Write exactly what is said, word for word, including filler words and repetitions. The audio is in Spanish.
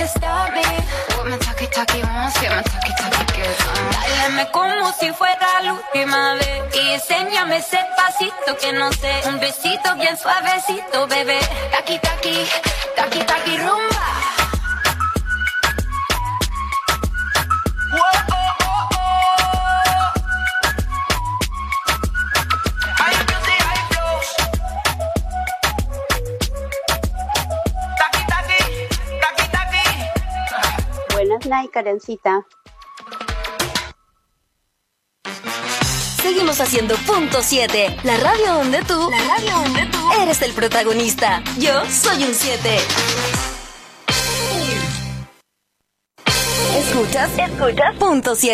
stop me. Put me talkie talkie once, get my talkie talkie good. Dáleme como si fuera la última vez y enséñame ese pasito que no sé. Un besito bien suavecito, bebé. Taki taki, taki taki rumba. Buenas night, Karencita. Seguimos haciendo punto siete, la radio donde tú, la radio donde tú eres el protagonista. Yo soy un siete. Escuchas, escuchas punto siete.